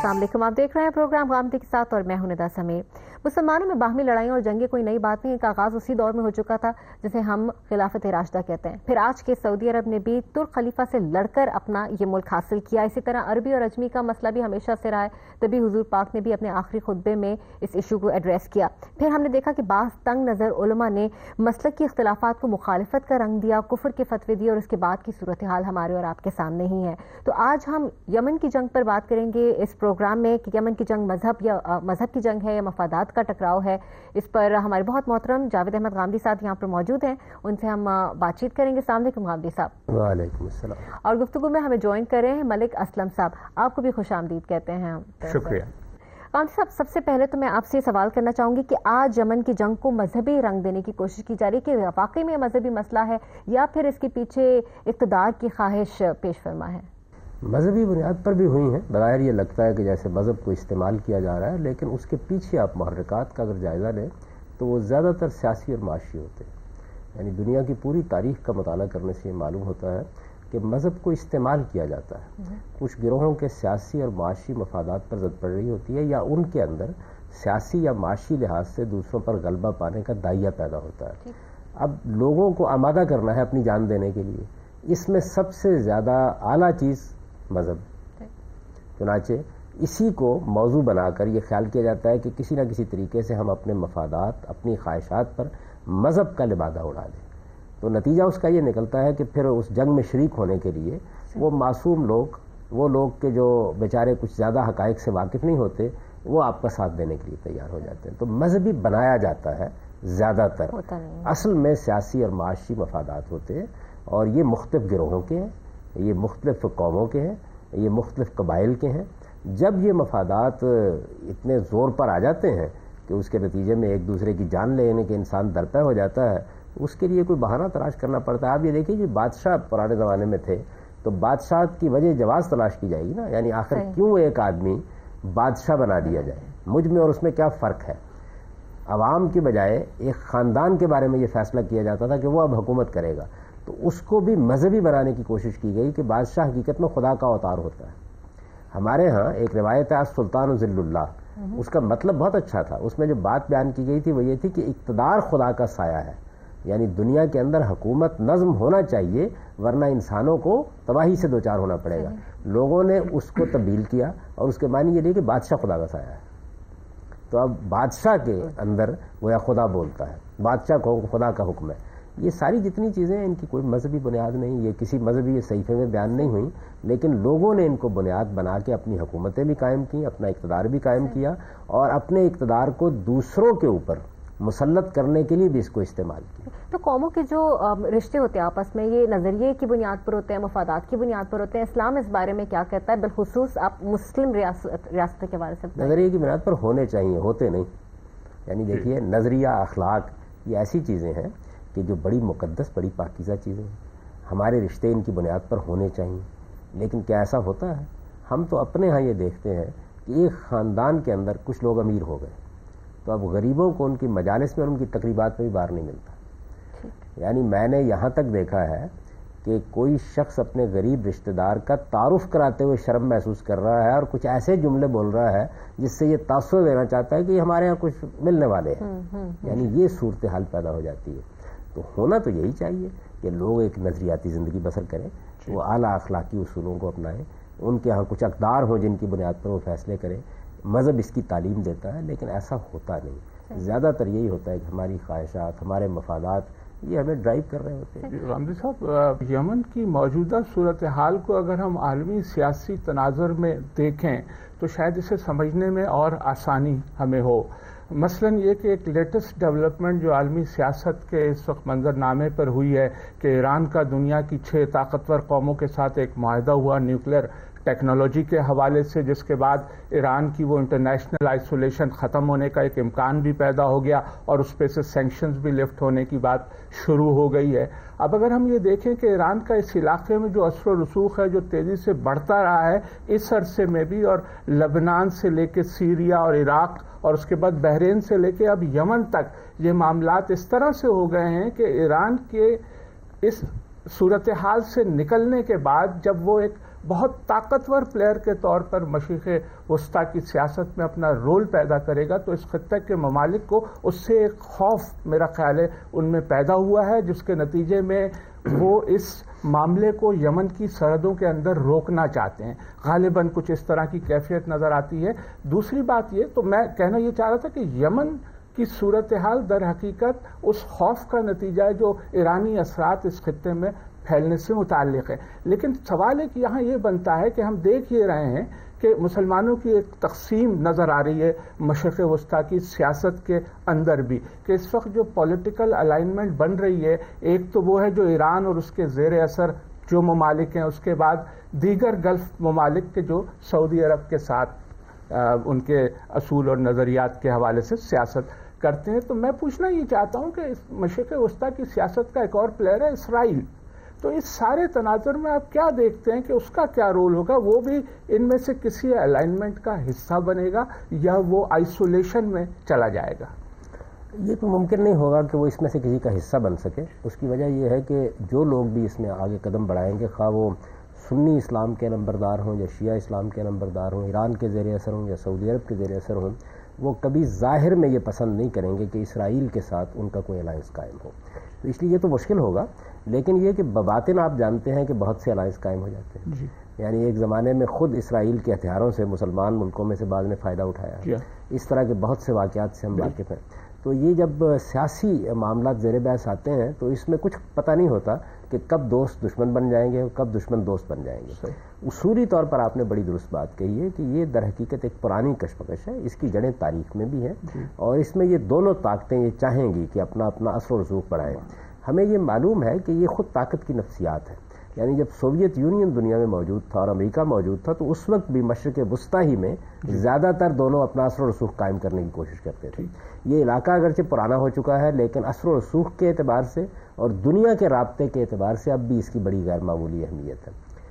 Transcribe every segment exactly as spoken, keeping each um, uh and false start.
अस्सलाम वालेकुम, आप देख रहे हैं प्रोग्राम गामदी के साथ और मैं हूं निदा समीर। मुसलमानों में बाहमी लड़ाइयाँ और जंगें कोई नई बात नहीं, इनका आगाज़ उसी दौर में हो चुका था जिसे हम खिलाफत राशिदा कहते हैं। फिर आज के सऊदी अरब ने भी तुर्क खलीफा से लड़कर अपना ये मुल्क हासिल किया। इसी तरह अरबी और अजमी का मसला भी हमेशा से रहा है, तभी हुजूर पाक ने भी अपने आखिरी खुतबे में इस इशू को एड्रेस किया। फिर हमने देखा कि बास तंग नज़र उलमा ने मसलक की इख्तिलाफात को मुखालिफत का रंग दिया, कुफर के फतवे दिए और उसके बाद की सूरत हाल हमारे और आपके सामने ही है। तो आज हम यमन की जंग पर बात करेंगे इस प्रोग्राम में कि यमन की जंग मजहब या मजहब की जंग है या मफादात का टकराव है। इस पर हमारे बहुत मोहतरम जावेद अहमद गामदी साहब यहाँ पर मौजूद हैं, उनसे हम बातचीत करेंगे। अस्सलाम वालेकुम गामदी साहब। वालेकुम अस्सलाम। और गुफ्तगू में हमें ज्वाइन कर रहे हैं मलिक असलम साहब, आपको भी खुश आमदीद कहते हैं हम। शुक्रिया। गामदी साहब, सबसे पहले तो मैं आपसे सवाल करना चाहूँगी कि आज यमन की जंग को मजहबी रंग देने की कोशिश की जा रही है कि वाकई में मजहबी मसला है या फिर इसके पीछे इक़्तिदार की ख्वाहिश पेश फरमा है? मजहबी बुनियाद पर भी हुई हैं। बज़ाहिर ये लगता है कि जैसे मज़हब को इस्तेमाल किया जा रहा है, लेकिन उसके पीछे आप मुहर्रिकात का अगर जायज़ा लें तो वो ज़्यादातर सियासी और माशी होते हैं। यानी दुनिया की पूरी तारीख़ का मुताला करने से ये मालूम होता है कि मज़हब को इस्तेमाल किया जाता है। कुछ गिरोहों के सियासी और माशी मफादात पर ज़द पड़ रही होती है या उनके अंदर सियासी या माशी लिहाज से दूसरों पर गलबा पाने का दाइया पैदा होता है। अब लोगों को आमादा करना है अपनी जान देने के लिए, इसमें सबसे ज़्यादा आला चीज़ मज़हब। चुनाचे इसी को मौजू बनाकर ये ख्याल किया जाता है कि किसी न किसी तरीके से हम अपने मफादात, अपनी ख्वाहिशात पर मज़हब का लिबादा उड़ा दें। तो नतीजा उसका ये निकलता है कि फिर उस जंग में शरीक होने के लिए वो मासूम लोग, वो लोग के जो बेचारे कुछ ज़्यादा हक़ाइक़ से वाकिफ़ नहीं होते, वो आपका साथ देने के लिए तैयार हो जाते हैं। तो मज़हबी बनाया जाता है ज़्यादातर, असल में सियासी और माशी मफादात होते हैं और ये मुख्तलिफ़ गिरोहों के हैं, ये मुख्तलिफ़ कौमों के हैं, ये मुख्तलिफ़ कबाइल के हैं। जब ये मफादात इतने ज़ोर पर आ जाते हैं कि उसके नतीजे में एक दूसरे की जान लेने के इंसान दरपे हो जाता है, उसके लिए कोई बहाना तलाश करना पड़ता है। आप ये देखिए कि बादशाह पुराने ज़माने में थे तो बादशाह की वजह जवाज़ तलाश की जाएगी ना, यानी आखिर क्यों एक आदमी बादशाह बना दिया जाए, मुझ में और उसमें क्या फ़र्क है। अवाम के बजाय एक ख़ानदान के बारे में ये फ़ैसला किया जाता था कि वो अब हुकूमत करेगा, तो उसको भी मजहबी बनाने की कोशिश की गई कि बादशाह हकीकत में खुदा का अवतार होता है। हमारे यहाँ एक रिवायत है सुल्तान ज़िल्लुल्लाह, उसका मतलब बहुत अच्छा था। उसमें जो बात बयान की गई थी वो ये थी कि इक़्तिदार खुदा का साया है, यानी दुनिया के अंदर हुकूमत नज़्म होना चाहिए वरना इंसानों को तबाही से दो चार होना पड़ेगा। लोगों ने उसको तब्दील किया और उसके मानी ये लिए कि बादशाह खुदा का साया है। तो अब बादशाह के अंदर वो या खुदा बोलता है, बादशाह को खुदा का हुक्म है। ये सारी जितनी चीज़ें हैं इनकी कोई मजहबी बुनियाद नहीं, ये किसी मजहबी सहीफे में बयान नहीं हुई, लेकिन लोगों ने इनको बुनियाद बना के अपनी हुकूमतें भी कायम की, अपना इक़्तिदार भी कायम किया और अपने इक़्तिदार को दूसरों के ऊपर मुसल्लत करने के लिए भी इसको इस्तेमाल किया। तो कौमों के जो रिश्ते होते हैं आपस में, ये नज़रिए की बुनियाद पर होते हैं, मफादात की बुनियाद पर होते हैं। इस्लाम इस बारे में क्या कहता है, बिलखुसूस आप मुस्लिम रियासत के बारे से? नज़रिए की बुनियाद पर होने चाहिए, होते नहीं। यानी देखिए नज़रिया, अखलाक, ये ऐसी चीज़ें हैं कि जो बड़ी मुक़द्दस, बड़ी पाकीज़ा चीज़ें हैं। हमारे रिश्ते इनकी बुनियाद पर होने चाहिए, लेकिन क्या ऐसा होता है? हम तो अपने यहाँ ये देखते हैं कि एक ख़ानदान के अंदर कुछ लोग अमीर हो गए तो अब गरीबों को उनकी मजालिस में और उनकी तकरीबात में भी बाहर नहीं मिलता। यानी मैंने यहाँ तक देखा है कि कोई शख्स अपने गरीब रिश्तेदार का तारुफ कराते हुए शर्म महसूस कर रहा है और कुछ ऐसे जुमले बोल रहा है जिससे ये तासुर देना चाहता है कि हमारे यहाँ कुछ मिलने वाले हैं। यानी ये सूरत हाल पैदा हो जाती है। तो होना तो यही चाहिए कि लोग एक नज़रियाती ज़िंदगी बसर करें, वो आला अखलाकी उसूलों को अपनाएं, उनके यहाँ कुछ अक़दार हों जिनकी बुनियाद पर वो फैसले करें। मज़हब इसकी तालीम देता है, लेकिन ऐसा होता नहीं। ज़्यादातर यही होता है कि हमारी ख्वाहिशात, हमारे मफादात ये हमें ड्राइव कर रहे होते हैं। गामदी साहब, यमन की मौजूदा सूरत हाल को अगर हम आलमी सियासी तनाज़ुर में देखें तो शायद इसे समझने में और आसानी हमें हो। मसलन ये कि एक लेटेस्ट डेवलपमेंट जो आलमी सियासत के इस वक्त मंजरनामे पर हुई है कि ईरान का दुनिया की छः ताकतवर कौमों के साथ एक मुआहदा हुआ न्यूक्लियर टेक्नोलॉजी के हवाले से, जिसके बाद ईरान की वो इंटरनेशनल आइसोलेशन ख़त्म होने का एक इम्कान भी पैदा हो गया और उस पर से सैंक्शंस भी लिफ्ट होने की बात शुरू हो गई है। अब अगर हम ये देखें कि ईरान का इस इलाके में जो असर व रसूख है जो तेज़ी से बढ़ता रहा है इस अरसे में भी, और लबनान से लेके सीरिया और इराक और उसके बाद बहरीन से लेके अब यमन तक ये मामलात इस तरह से हो गए हैं कि ईरान के इस सूरत हाल से निकलने के बाद जब वो एक بہت طاقتور پلیئر کے طور پر مشرق وسطیٰ کی سیاست میں اپنا رول پیدا کرے گا، تو اس خطے کے ممالک کو اس سے ایک خوف میرا خیال ہے ان میں پیدا ہوا ہے، جس کے نتیجے میں وہ اس معاملے کو یمن کی سرحدوں کے اندر روکنا چاہتے ہیں۔ غالباً کچھ اس طرح کی کیفیت نظر آتی ہے۔ دوسری بات یہ تو میں کہنا یہ چاہ رہا تھا کہ یمن کی صورتحال در حقیقت اس خوف کا نتیجہ ہے جو ایرانی اثرات اس خطے میں پھیلنے سے متعلق ہے۔ لیکن سوال ایک یہاں یہ بنتا ہے کہ ہم دیکھ یہ رہے ہیں کہ مسلمانوں کی ایک تقسیم نظر آ رہی ہے مشرق وسطیٰ کی سیاست کے اندر بھی، کہ اس وقت جو پولیٹیکل الائنمنٹ بن رہی ہے، ایک تو وہ ہے جو ایران اور اس کے زیر اثر جو ممالک ہیں، اس کے بعد دیگر گلف ممالک کے جو سعودی عرب کے ساتھ ان کے اصول اور نظریات کے حوالے سے سیاست کرتے ہیں۔ تو میں پوچھنا یہ چاہتا ہوں کہ مشرق وسطیٰ کی سیاست کا ایک اور پلیئر ہے اسرائیل۔ تو اس سارے تناظر میں آپ کیا دیکھتے ہیں کہ اس کا کیا رول ہوگا؟ وہ بھی ان میں سے کسی الائنمنٹ کا حصہ بنے گا یا وہ آئسولیشن میں چلا جائے گا؟ یہ تو ممکن نہیں ہوگا کہ وہ اس میں سے کسی کا حصہ بن سکے۔ اس کی وجہ یہ ہے کہ جو لوگ بھی اس میں آگے قدم بڑھائیں گے، خواہ وہ سنی اسلام کے نمبردار ہوں یا شیعہ اسلام کے نمبردار ہوں، ایران کے زیر اثر ہوں یا سعودی عرب کے زیر اثر ہوں، وہ کبھی ظاہر میں یہ پسند نہیں کریں گے کہ اسرائیل کے ساتھ ان کا کوئی الائنس قائم ہو۔ تو اس لیے یہ تو مشکل ہوگا، لیکن یہ کہ بباطن آپ جانتے ہیں کہ بہت سے الائنس قائم ہو جاتے ہیں جی۔ یعنی ایک زمانے میں خود اسرائیل کے ہتھیاروں سے مسلمان ملکوں میں سے بعض نے فائدہ اٹھایا ہے، اس طرح کے بہت سے واقعات سے ہم واقف ہیں۔ تو یہ جب سیاسی معاملات زیر بحث آتے ہیں تو اس میں کچھ پتہ نہیں ہوتا کہ کب دوست دشمن بن جائیں گے اور کب دشمن دوست بن جائیں گے۔ اصولی طور پر آپ نے بڑی درست بات کہی ہے کہ یہ در حقیقت ایک پرانی کشمکش ہے، اس کی جڑیں تاریخ میں بھی ہیں، اور اس میں یہ دونوں طاقتیں یہ چاہیں گی کہ اپنا اپنا اثر و رسوخ بڑھائیں۔ ہمیں یہ معلوم ہے کہ یہ خود طاقت کی نفسیات ہے۔ یعنی جب سوویت یونین دنیا میں موجود تھا اور امریکہ موجود تھا تو اس وقت بھی مشرق وسطیٰ ہی میں زیادہ تر دونوں اپنا اثر و رسوخ قائم کرنے کی کوشش کرتے تھے۔ یہ علاقہ اگرچہ پرانا ہو چکا ہے، لیکن اثر و رسوخ کے اعتبار سے اور دنیا کے رابطے کے اعتبار سے اب بھی اس کی بڑی غیر معمولی اہمیت ہے۔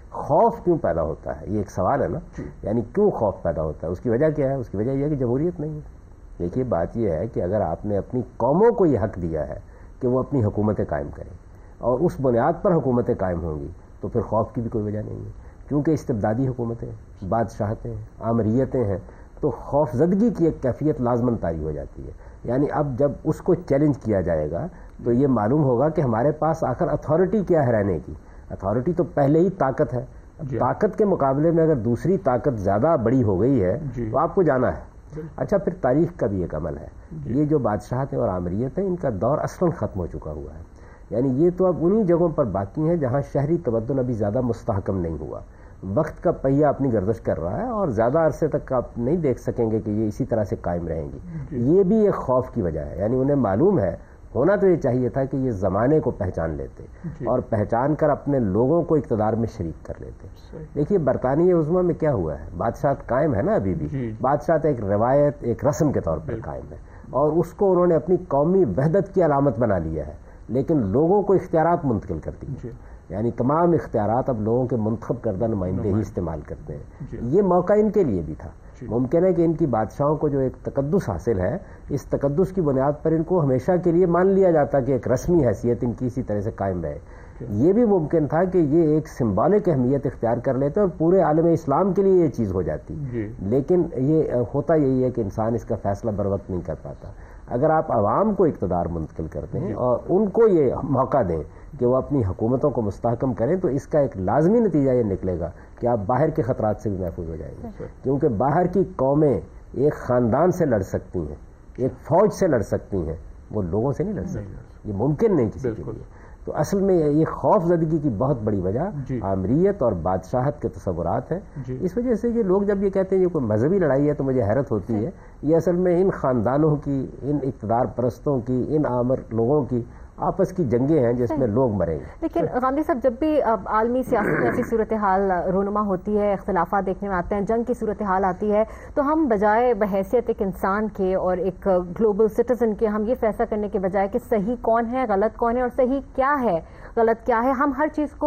خوف کیوں پیدا ہوتا ہے؟ یہ ایک سوال ہے نا، یعنی کیوں خوف پیدا ہوتا ہے؟ اس کی وجہ کیا ہے؟ اس کی وجہ یہ ہے کہ جمہوریت نہیں ہے۔ دیکھیے بات یہ ہے کہ اگر آپ نے اپنی قوموں کو یہ حق دیا ہے کہ وہ اپنی حکومتیں قائم کریں اور اس بنیاد پر حکومتیں قائم ہوں گی، تو پھر خوف کی بھی کوئی وجہ نہیں ہے، کیونکہ استبدادی حکومتیں، بادشاہتیں، آمریتیں ہیں، تو خوف زدگی کی ایک کیفیت لازماً طاری ہو جاتی ہے۔ یعنی اب جب اس کو چیلنج کیا جائے گا تو یہ معلوم ہوگا کہ ہمارے پاس آخر اتھارٹی کیا ہے رہنے کی۔ اتھارٹی تو پہلے ہی طاقت ہے، طاقت کے مقابلے میں اگر دوسری طاقت زیادہ بڑی ہو گئی ہے تو آپ کو جانا ہے۔ اچھا، پھر تاریخ کا بھی ایک عمل ہے، یہ جو بادشاہتیں اور آمریت ہیں ان کا دور اصلاً ختم ہو چکا ہوا ہے۔ یعنی یہ تو اب انہی جگہوں پر باقی ہیں جہاں شہری تمدن ابھی زیادہ مستحکم نہیں ہوا، وقت کا پہیہ اپنی گردش کر رہا ہے اور زیادہ عرصے تک آپ نہیں دیکھ سکیں گے کہ یہ اسی طرح سے قائم رہیں گی۔ یہ بھی ایک خوف کی وجہ ہے، یعنی انہیں معلوم ہے، ہونا تو یہ چاہیے تھا کہ یہ زمانے کو پہچان لیتے اور پہچان کر اپنے لوگوں کو اقتدار میں شریک کر لیتے۔ دیکھیے برطانیہ عظمیٰ میں کیا ہوا ہے، بادشاہت قائم ہے نا ابھی بھی، بادشاہت ایک روایت، ایک رسم کے طور پر قائم ہے، اور اس کو انہوں نے اپنی قومی وحدت کی علامت بنا لیا ہے، لیکن لوگوں کو اختیارات منتقل کر دی، یعنی تمام اختیارات اب لوگوں کے منتخب کردہ نمائندے ہی استعمال کرتے ہیں۔ یہ موقع ان کے لیے بھی تھا۔ ممکن ہے کہ ان کی بادشاہوں کو جو ایک تقدس حاصل ہے، اس تقدس کی بنیاد پر ان کو ہمیشہ کے لیے مان لیا جاتا کہ ایک رسمی حیثیت ان کی اسی طرح سے قائم رہے۔ یہ بھی ممکن تھا کہ یہ ایک سمبولک اہمیت اختیار کر لیتے اور پورے عالم اسلام کے لیے یہ چیز ہو جاتی، لیکن یہ ہوتا یہی ہے کہ انسان اس کا فیصلہ بر وقت نہیں کر پاتا۔ اگر آپ عوام کو اقتدار منتقل کرتے ہیں اور ان کو یہ موقع دیں کہ وہ اپنی حکومتوں کو مستحکم کریں، تو اس کا ایک لازمی نتیجہ یہ نکلے گا کہ آپ باہر کے خطرات سے بھی محفوظ ہو جائیں گے، کیونکہ باہر کی قومیں ایک خاندان سے لڑ سکتی ہیں، ایک فوج سے لڑ سکتی ہیں، وہ لوگوں سے نہیں لڑ سکتی، یہ ممکن نہیں کسی کے لیے۔ تو اصل میں یہ خوف زدگی کی بہت بڑی وجہ آمریت اور بادشاہت کے تصورات ہیں۔ اس وجہ سے یہ لوگ جب یہ کہتے ہیں یہ کوئی مذہبی لڑائی ہے تو مجھے حیرت ہوتی ہے، یہ اصل میں ان خاندانوں کی، ان اقتدار پرستوں کی، ان آمر لوگوں کی آپس کی جنگیں ہیں جس میں لوگ مریں گے۔ لیکن غامدی صاحب، جب بھی عالمی سیاست میں ایسی صورتحال رونما ہوتی ہے، اختلافات دیکھنے میں آتے ہیں، جنگ کی صورتحال آتی ہے، تو ہم بجائے بحیثیت ایک انسان کے اور ایک گلوبل سٹیزن کے ہم یہ فیصلہ کرنے کے بجائے کہ صحیح کون ہے، غلط کون ہے اور صحیح کیا ہے، غلط کیا ہے، ہم ہر چیز کو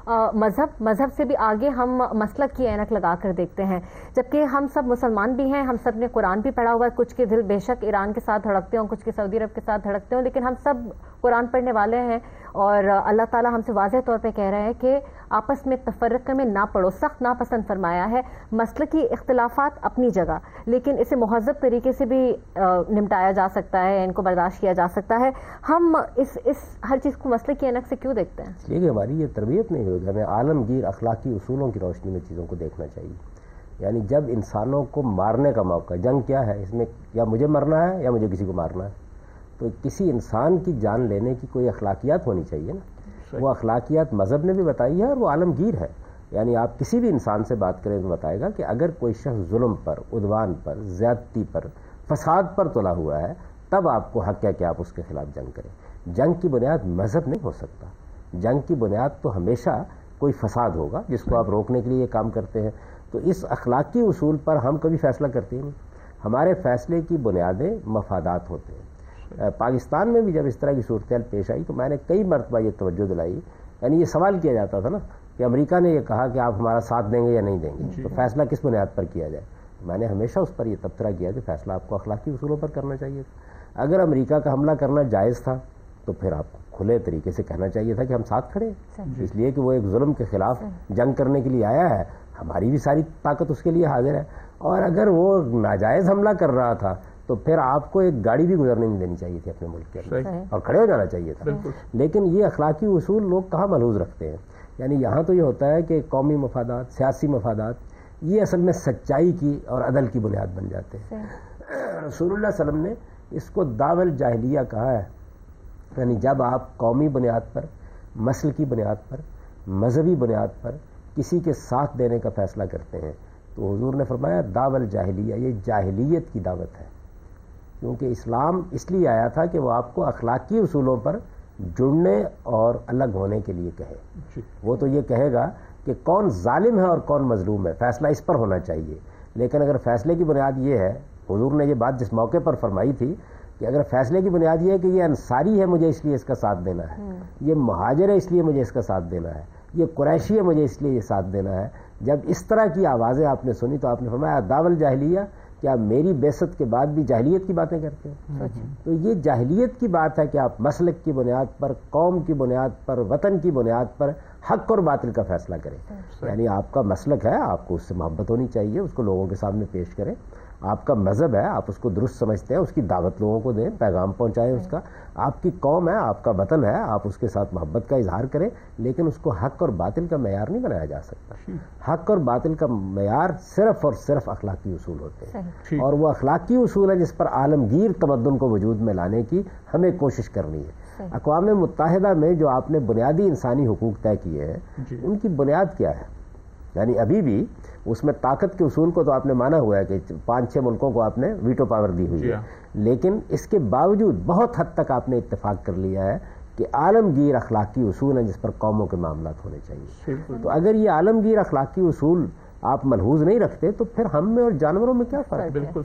مذہب مذہب سے بھی آگے ہم مسلک کی اینک لگا کر دیکھتے ہیں، جبکہ ہم سب مسلمان بھی ہیں، ہم سب نے قرآن بھی پڑھا ہوا ہے، کچھ کے دل بے شک ایران کے ساتھ دھڑکتے ہوں، کچھ کے سعودی عرب کے ساتھ دھڑکتے ہوں، لیکن ہم سب قرآن پڑھنے والے ہیں، اور اللہ تعالیٰ ہم سے واضح طور پہ کہہ رہے ہیں کہ آپس میں تفرقے میں نہ پڑو، سخت ناپسند فرمایا ہے۔ مسلکی اختلافات اپنی جگہ، لیکن اسے مہذب طریقے سے بھی نمٹایا جا سکتا ہے، ان کو برداشت کیا جا سکتا ہے۔ ہم اس اس ہر چیز کو مسلک کی اینک سے کیوں دیکھتے ہیں؟ یہ کہ ہماری یہ تربیت نہیں ہوگی، ہمیں عالمگیر اخلاقی اصولوں کی روشنی میں چیزوں کو دیکھنا چاہیے۔ یعنی جب انسانوں کو مارنے کا موقع، جنگ کیا ہے، اس میں یا مجھے مرنا ہے یا مجھے کسی کو مارنا ہے، تو کسی انسان کی جان لینے کی کوئی اخلاقیات ہونی چاہیے نا۔ وہ اخلاقیات مذہب نے بھی بتائی ہے اور وہ عالمگیر ہے۔ یعنی آپ کسی بھی انسان سے بات کریں تو بتائے گا کہ اگر کوئی شخص ظلم پر، عدوان پر، زیادتی پر، فساد پر تلا ہوا ہے، تب آپ کو حق ہے کہ آپ اس کے خلاف جنگ کریں۔ جنگ کی بنیاد مذہب نہیں ہو سکتا، جنگ کی بنیاد تو ہمیشہ کوئی فساد ہوگا جس کو آپ روکنے کے لیے یہ کام کرتے ہیں۔ تو اس اخلاقی اصول پر ہم کبھی فیصلہ کرتے ہیں نہیں، ہمارے فیصلے کی بنیادیں مفادات ہوتے ہیں۔ پاکستان میں بھی جب اس طرح کی صورتحال پیش آئی تو میں نے کئی مرتبہ یہ توجہ دلائی، یعنی یہ سوال کیا جاتا تھا نا کہ امریکہ نے یہ کہا کہ آپ ہمارا ساتھ دیں گے یا نہیں دیں گے، تو فیصلہ کس بنیاد پر کیا جائے؟ میں نے ہمیشہ اس پر یہ تبصرہ کیا کہ فیصلہ آپ کو اخلاقی اصولوں پر کرنا چاہیے تھا۔ اگر امریکہ کا حملہ کرنا جائز تھا تو پھر آپ کو کھلے طریقے سے کہنا چاہیے تھا کہ ہم ساتھ کھڑے ہیں، اس لیے کہ وہ ایک ظلم کے خلاف جنگ کرنے کے لیے آیا ہے، ہماری بھی ساری طاقت اس کے لیے حاضر ہے۔ اور اگر وہ ناجائز حملہ کر رہا تھا تو پھر آپ کو ایک گاڑی بھی گزرنے نہیں دینی چاہیے تھی اپنے ملک کے اندر اور کھڑے ہو جانا چاہیے تھا۔ لیکن یہ اخلاقی اصول لوگ کہاں ملحوظ رکھتے ہیں؟ یعنی یہاں تو یہ ہوتا ہے کہ قومی مفادات، سیاسی مفادات، یہ اصل میں سچائی کی اور عدل کی بنیاد بن جاتے ہیں۔ رسول اللہ صلی اللہ علیہ وسلم نے اس کو دعوی الجاہلیہ کہا ہے، یعنی جب آپ قومی بنیاد پر، مسل کی بنیاد پر، مذہبی بنیاد پر کسی کے ساتھ دینے کا فیصلہ کرتے ہیں تو حضور نے فرمایا دعوی الجاہلیہ، یہ جاہلیت کی دعوت ہے، کیونکہ اسلام اس لیے آیا تھا کہ وہ آپ کو اخلاقی اصولوں پر جڑنے اور الگ ہونے کے لیے کہے۔ وہ تو یہ کہے گا کہ کون ظالم ہے اور کون مظلوم ہے، فیصلہ اس پر ہونا چاہیے۔ لیکن اگر فیصلے کی بنیاد یہ ہے، حضور نے یہ بات جس موقع پر فرمائی تھی کہ اگر فیصلے کی بنیاد یہ ہے کہ یہ انصاری ہے مجھے اس لیے اس کا ساتھ دینا ہے، یہ مہاجر ہے اس لیے مجھے اس کا ساتھ دینا ہے، یہ قریشی ہے مجھے اس لیے یہ ساتھ دینا ہے، جب اس طرح کی آوازیں آپ نے سنی تو آپ نے فرمایا دعوی الجاہلیہ، کیا میری بعثت کے بعد بھی جاہلیت کی باتیں کرتے ہیں؟ تو یہ جاہلیت کی بات ہے کہ آپ مسلک کی بنیاد پر، قوم کی بنیاد پر، وطن کی بنیاد پر حق اور باطل کا فیصلہ کریں۔ یعنی آپ کا مسلک ہے، آپ کو اس سے محبت ہونی چاہیے، اس کو لوگوں کے سامنے پیش کریں۔ آپ کا مذہب ہے، آپ اس کو درست سمجھتے ہیں، اس کی دعوت لوگوں کو دیں، پیغام پہنچائیں اس کا۔ آپ کی قوم ہے، آپ کا وطن ہے، آپ اس کے ساتھ محبت کا اظہار کریں، لیکن اس کو حق اور باطل کا معیار نہیں بنایا جا سکتا۔ حق اور باطل کا معیار صرف اور صرف اخلاقی اصول ہوتے ہیں، اور وہ اخلاقی اصول ہے جس پر عالمگیر تمدن کو وجود میں لانے کی ہمیں کوشش کرنی ہے۔ اقوام متحدہ میں جو آپ نے بنیادی انسانی حقوق طے کیے ہیں، ان کی بنیاد کیا ہے؟ یعنی ابھی بھی اس میں طاقت کے اصول کو تو آپ نے مانا ہوا ہے کہ پانچ چھ ملکوں کو آپ نے ویٹو پاور دی ہوئی ہے، لیکن اس کے باوجود بہت حد تک آپ نے اتفاق کر لیا ہے کہ عالمگیر اخلاقی اصول ہیں جس پر قوموں کے معاملات ہونے چاہیے۔ تو اگر یہ عالمگیر اخلاقی اصول آپ ملحوظ نہیں رکھتے تو پھر ہم میں اور جانوروں میں کیا فرق ہے؟ بالکل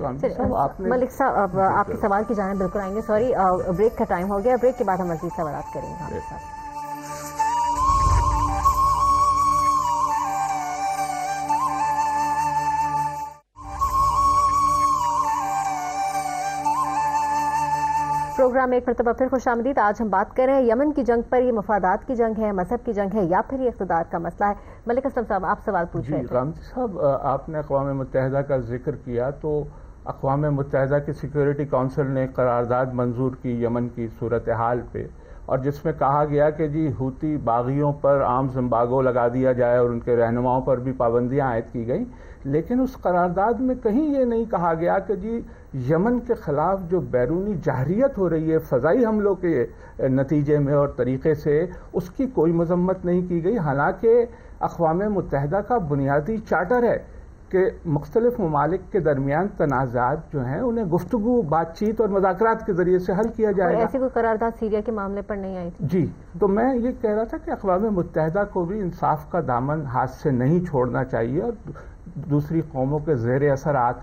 صحیح۔ ملک صاحب آپ کے سوال کی جانب بالکل آئیں گے، سوری بریک کا ٹائم ہو گیا، بریک کے بعد ہم مزید سوالات کریں گے۔ پروگرام ایک مرتبہ پھر خوش آمدید۔ آج ہم بات کر رہے ہیں یمن کی جنگ پر، یہ مفادات کی جنگ ہے، مذہب کی جنگ ہے، یا پھر یہ اقتدار کا مسئلہ ہے؟ ملک اسلم صاحب آپ سوال پوچھ رہے تھے۔ جی غامدی صاحب، آپ نے اقوام متحدہ کا ذکر کیا تو اقوام متحدہ کی سیکیورٹی کونسل نے قرارداد منظور کی یمن کی صورتحال پہ، اور جس میں کہا گیا کہ جی ہوتی باغیوں پر عام زمباگو لگا دیا جائے اور ان کے رہنماؤں پر بھی پابندیاں عائد کی گئیں، لیکن اس قرارداد میں کہیں یہ نہیں کہا گیا کہ جی یمن کے خلاف جو بیرونی جارحیت ہو رہی ہے فضائی حملوں کے نتیجے میں اور طریقے سے، اس کی کوئی مذمت نہیں کی گئی، حالانکہ اقوام متحدہ کا بنیادی چارٹر ہے کہ مختلف ممالک کے درمیان تنازعات جو ہیں انہیں گفتگو، بات چیت اور مذاکرات کے ذریعے سے حل کیا جائے گا۔ ایسی کوئی قرارداد سیریا کے معاملے پر نہیں آئی تھی؟ جی، تو میں یہ کہہ رہا تھا کہ اقوام متحدہ کو بھی انصاف کا دامن ہاتھ سے نہیں چھوڑنا چاہیے اور دوسری قوموں کے زیر اثر آ کر